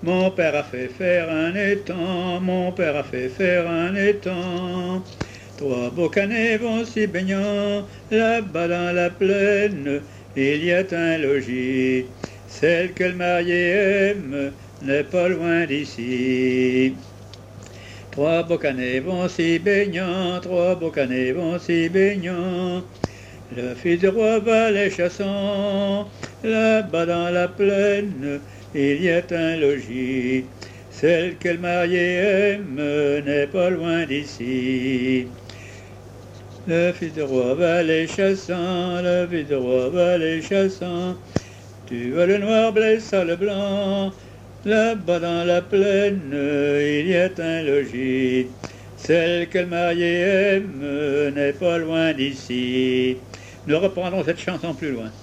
Mon père a fait faire un étang, mon père a fait faire un étang. Trois beaux canets vont s'y baignant, là-bas dans la plaine, il y a un logis. Celle que le marié aime n'est pas loin d'ici. Trois beaux canets vont s'y baignant, trois beaux canets vont s'y baignant. Le fils du roi va les chassant, là-bas dans la plaine, il y a un logis. Celle que le marié aime n'est pas loin d'ici. Le fils du roi va les chassant, le fils du roi va les chassant. Tu vois le noir blessant le blanc, là-bas dans la plaine, il y a un logis. Celle que le marié aime n'est pas loin d'ici. Nous reprendrons cette chanson plus loin.